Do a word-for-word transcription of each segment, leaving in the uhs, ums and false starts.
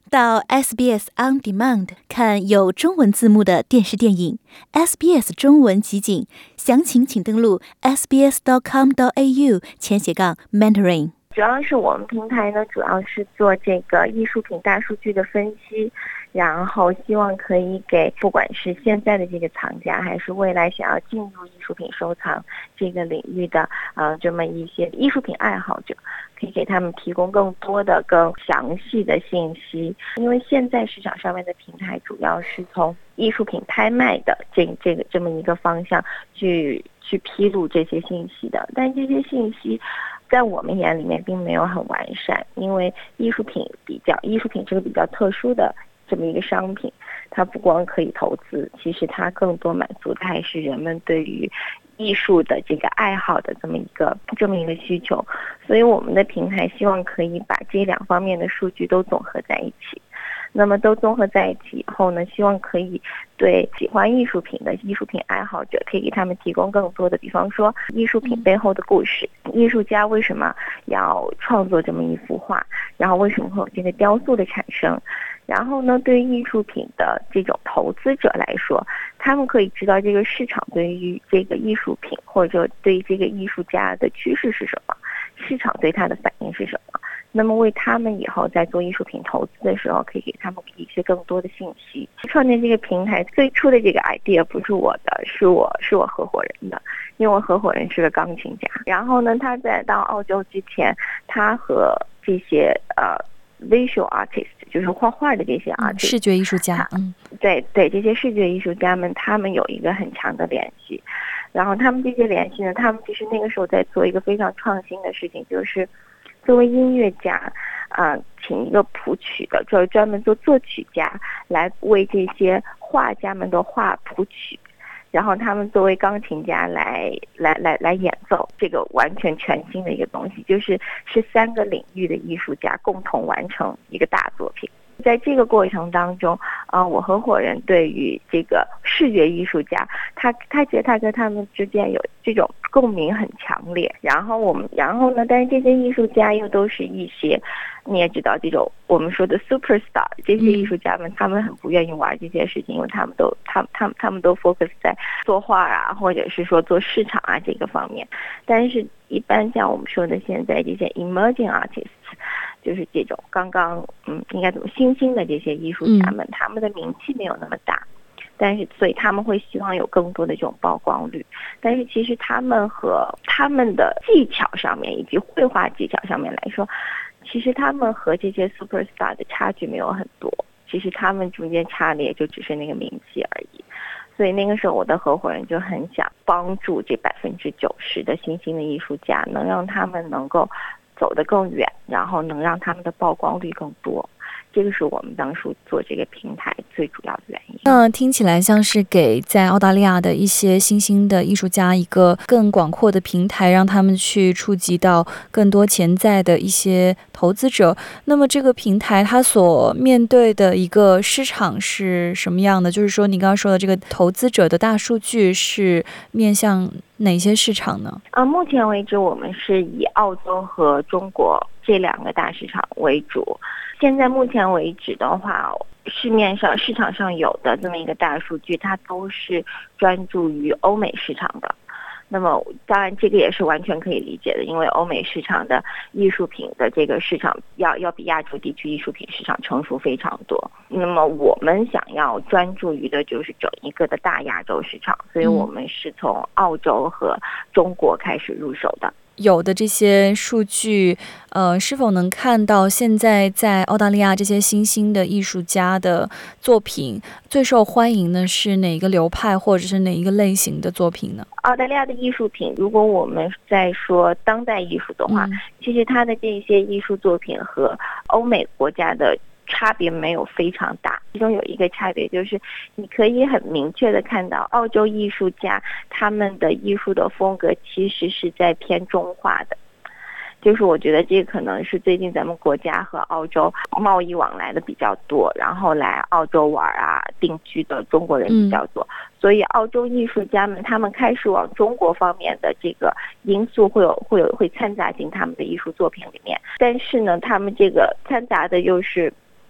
到 S B S On Demand 看有中文字幕的电视电影 S B S 中文集锦，详情请登录 s b s dot com dot a u 前斜杠 mentoring。 主要是我们平台呢，主要是做这个艺术品大数据的分析，然后希望可以给不管是现在的这个藏家，还是未来想要进入艺术品收藏这个领域的呃这么一些艺术品爱好者，可以给他们提供更多的更详细的信息。因为现在市场上面的平台主要是从艺术品拍卖的这这个这么一个方向去去披露这些信息的，但这些信息在我们眼里面并没有很完善，因为艺术品比较艺术品是个比较特殊的这么一个商品，它不光可以投资，其实它更多满足的还是人们对于艺术的这个爱好的这么一个这么一个需求。所以我们的平台希望可以把这两方面的数据都综合在一起，那么都综合在一起以后呢，希望可以对喜欢艺术品的艺术品爱好者，可以给他们提供更多的，比方说艺术品背后的故事，艺术家为什么要创作这么一幅画，然后为什么会有这个雕塑的产生，然后呢，对于艺术品的这种投资者来说，他们可以知道这个市场对于这个艺术品或者对于这个艺术家的趋势是什么，市场对他的反应是什么，那么为他们以后在做艺术品投资的时候，可以给他们一些更多的信息。创建这个平台最初的这个 idea 不是我的，是我是我合伙人的，因为我合伙人是个钢琴家，然后呢，他在到澳洲之前，他和这些呃 visual artist 就是画画的这些 artist、 嗯、视觉艺术家，嗯， 对对，这些视觉艺术家们，他们有一个很强的联系。然后他们这些联系呢，他们其实那个时候在做一个非常创新的事情，就是作为音乐家，啊、呃，请一个谱曲的，就是专门做作曲家来为这些画家们的画谱曲，然后他们作为钢琴家来来来来演奏这个完全全新的一个东西，就是是三个领域的艺术家共同完成一个大作品。在这个过程当中，啊、呃，我合伙人对于这个视觉艺术家，他他觉得他跟他们之间有这种共鸣很强烈。然后我们，然后呢，但是这些艺术家又都是一些，你也知道，这种我们说的 superstar， 这些艺术家们，他们很不愿意玩这些事情，因为他们都，他们他们他们都 focus 在作画啊，或者是说做市场啊这个方面。但是，一般像我们说的现在这些 emerging artists。就是这种刚刚嗯，应该怎么新兴的这些艺术家们、嗯，他们的名气没有那么大，但是所以他们会希望有更多的这种曝光率。但是其实他们和他们的技巧上面以及绘画技巧上面来说，其实他们和这些 superstar 的差距没有很多。其实他们中间差的也就只是那个名气而已。所以那个时候我的合伙人就很想帮助这百分之九十的新兴的艺术家，能让他们能够走得更远，然后能让他们的曝光率更多。这个是我们当初做这个平台最主要的原因。 那听起来像是给在澳大利亚的一些新兴的艺术家一个更广阔的平台，让他们去触及到更多潜在的一些投资者。那么这个平台它所面对的一个市场是什么样的？就是说你刚刚说的这个投资者的大数据是面向哪些市场呢？ 啊，目前为止我们是以澳洲和中国这两个大市场为主。现在目前为止的话，市面上市场上有的这么一个大数据，它都是专注于欧美市场的。那么当然这个也是完全可以理解的，因为欧美市场的艺术品的这个市场要要比亚洲地区艺术品市场成熟非常多。那么我们想要专注于的就是整一个的大亚洲市场，所以我们是从澳洲和中国开始入手的。 有的这些数据，呃，是否能看到现在在澳大利亚这些新兴的艺术家的作品最受欢迎的是哪个流派或者是哪一个类型的作品呢？ 澳大利亚的艺术品，如果我们在说当代艺术的话，嗯、其实它的这些艺术作品和欧美国家的差别没有非常大，其中有一个差别就是你可以很明确的看到澳洲艺术家他们的艺术的风格其实是在偏中化的。就是我觉得这可能是最近咱们国家和澳洲贸易往来的比较多，然后来澳洲玩啊定居的中国人比较多、嗯、所以澳洲艺术家们他们开始往中国方面的这个因素会有会有会掺杂进他们的艺术作品里面，但是呢他们这个掺杂的又是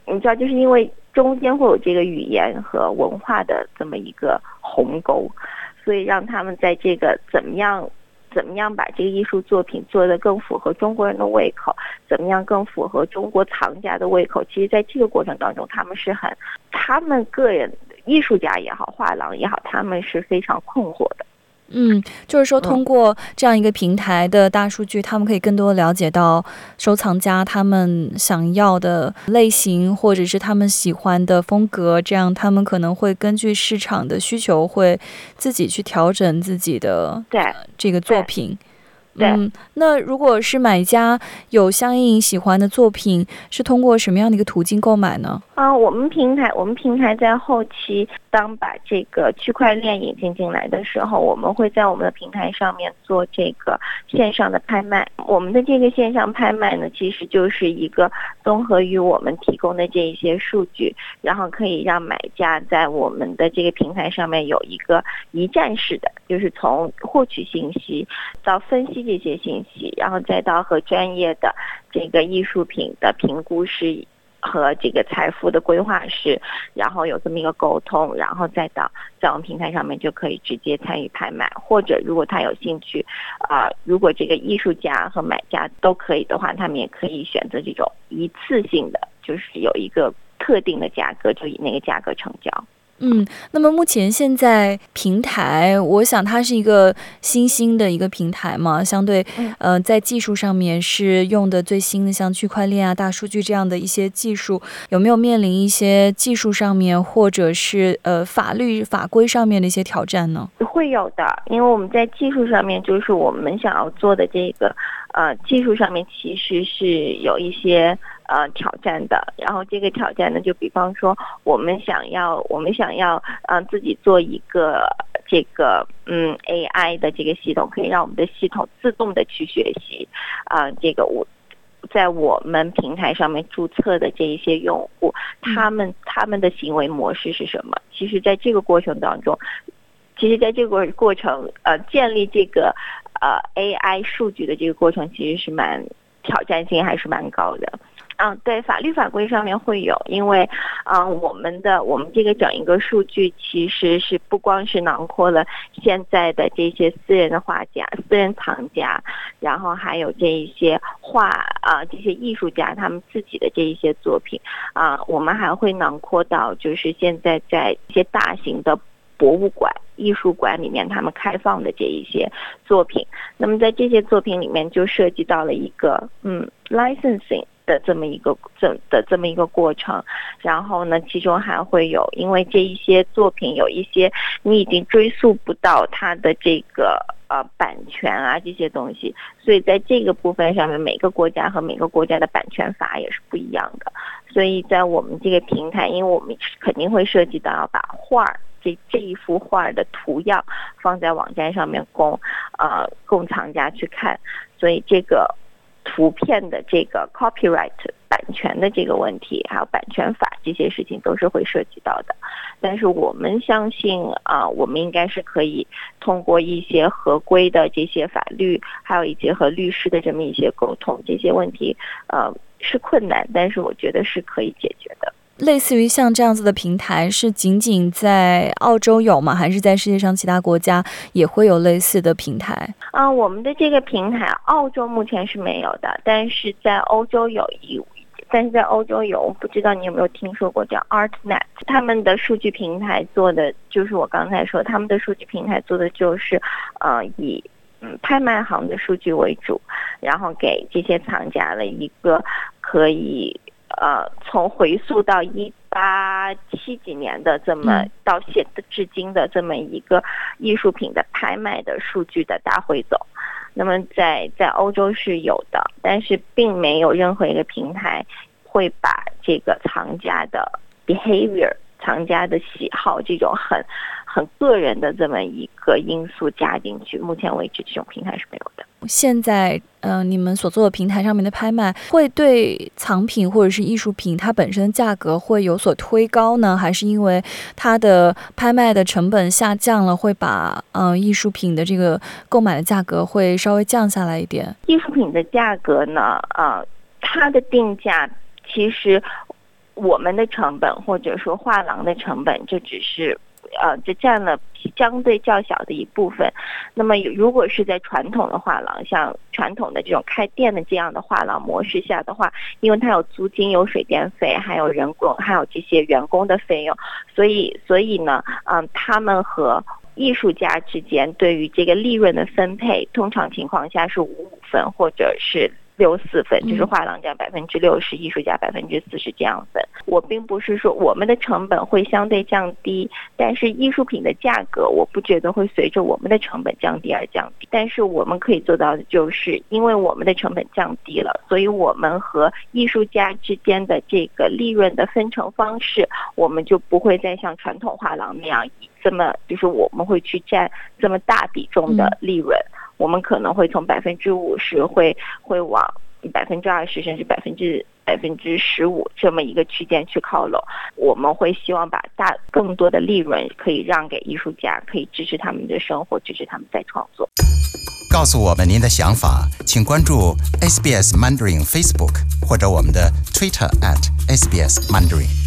你知道，就是因为中间会有这个语言和文化的这么一个鸿沟，所以让他们在这个怎么样怎么样把这个艺术作品做得更符合中国人的胃口，怎么样更符合中国藏家的胃口，其实在这个过程当中，他们是很他们个人艺术家也好，画廊也好，他们是非常困惑的。 嗯，就是说通过这样一个平台的大数据，他们可以更多了解到收藏家他们想要的类型，或者是他们喜欢的风格，这样他们可能会根据市场的需求，会自己去调整自己的这个作品。嗯，那如果是买家有相应喜欢的作品，是通过什么样的一个途径购买呢？ 啊，我们平台我们平台在后期当把这个区块链引进进来的时候，我们会在我们的平台上面做这个线上的拍卖。我们的这个线上拍卖呢，其实就是一个综合于我们提供的这一些数据，然后可以让买家在我们的这个平台上面有一个一站式的，就是从获取信息到分析这些信息，然后再到和专业的这个艺术品的评估师和这个财富的规划师，然后有这么一个沟通，然后再到在我们平台上面就可以直接参与拍卖，或者如果他有兴趣，啊、呃，如果这个艺术家和买家都可以的话，他们也可以选择这种一次性的，就是有一个特定的价格，就以那个价格成交。 嗯，那么目前现在平台，我想它是一个新兴的一个平台嘛，相对呃在技术上面是用的最新的，像区块链啊、大数据这样的一些技术，有没有面临一些技术上面或者是呃法律法规上面的一些挑战呢？ 会有的，因为我们在技术上面，就是我们想要做的这个呃技术上面其实是有一些呃挑战的。然后这个挑战呢，就比方说我们想要我们想要呃自己做一个这个嗯 A I 的这个系统，可以让我们的系统自动的去学习啊、呃、这个我。在我们平台上面注册的这一些用户，他们他们的行为模式是什么？其实在这个过程当中，其实在这个过程呃建立这个呃 A I 数据的这个过程，其实是蛮挑战性还是蛮高的。嗯，对，法律法规上面会有，因为，嗯，我们的我们这个整一个数据其实是不光是囊括了现在的这些私人的画家、私人藏家，然后还有这一些画啊、呃、这些艺术家他们自己的这一些作品啊、呃，我们还会囊括到就是现在在一些大型的博物馆、艺术馆里面他们开放的这一些作品。那么在这些作品里面就涉及到了一个嗯 licensing。的这么一个这的这么一个过程，然后呢，其中还会有，因为这一些作品有一些你已经追溯不到它的这个呃版权啊这些东西，所以在这个部分上面，每个国家和每个国家的版权法也是不一样的。所以在我们这个平台，因为我们肯定会涉及到要把画这这一幅画的图样放在网站上面供呃供藏家去看，所以这个。图片的这个 copyright 版权的这个问题，还有版权法这些事情都是会涉及到的。但是我们相信啊、呃，我们应该是可以通过一些合规的这些法律，还有以及和律师的这么一些沟通，这些问题呃是困难，但是我觉得是可以解决的。 类似于像这样子的平台是仅仅在澳洲有吗？还是在世界上其他国家也会有类似的平台？ 啊、呃，我们的这个平台澳洲目前是没有的，但是在欧洲有一但是在欧洲有，我不知道你有没有听说过叫 ArtNet， 他们的数据平台做的就是我刚才说他们的数据平台做的就是呃以嗯拍卖行的数据为主，然后给这些藏家了一个可以呃，从回溯到一八七几年的这么到现至今的这么一个艺术品的拍卖的数据的大汇总，那么在在欧洲是有的，但是并没有任何一个平台会把这个藏家的 behavior、藏家的喜好这种很很个人的这么一个因素加进去。目前为止，这种平台是没有的。 现在呃，你们所做的平台上面的拍卖会对藏品或者是艺术品它本身价格会有所推高呢，还是因为它的拍卖的成本下降了，会把呃艺术品的这个购买的价格会稍微降下来一点？艺术品的价格呢，呃，它的定价其实我们的成本或者说画廊的成本，这只是呃，这占了相对较小的一部分。那么如果是在传统的画廊，像传统的这种开店的这样的画廊模式下的话，因为它有租金、有水电费，还有人工，还有这些员工的费用，所以所以呢，嗯，他们和艺术家之间对于这个利润的分配，通常情况下是五五分或者是六四分，就是画廊占百分之六十，艺术家百分之四十这样分。我并不是说我们的成本会相对降低，但是艺术品的价格我不觉得会随着我们的成本降低而降低。但是我们可以做到的就是，因为我们的成本降低了，所以我们和艺术家之间的这个利润的分成方式，我们就不会再像传统画廊那样以这么就是我们会去占这么大比重的利润。嗯，我们可能会从百分之五十会会往百分之二十甚至百分之百分之十五这么一个区间去靠拢。我们会希望把大更多的利润可以让给艺术家，可以支持他们的生活，支持他们在创作。 告诉我们您的想法，请关注 S B S Mandarin Facebook 或者我们的 Twitter at S B S Mandarin。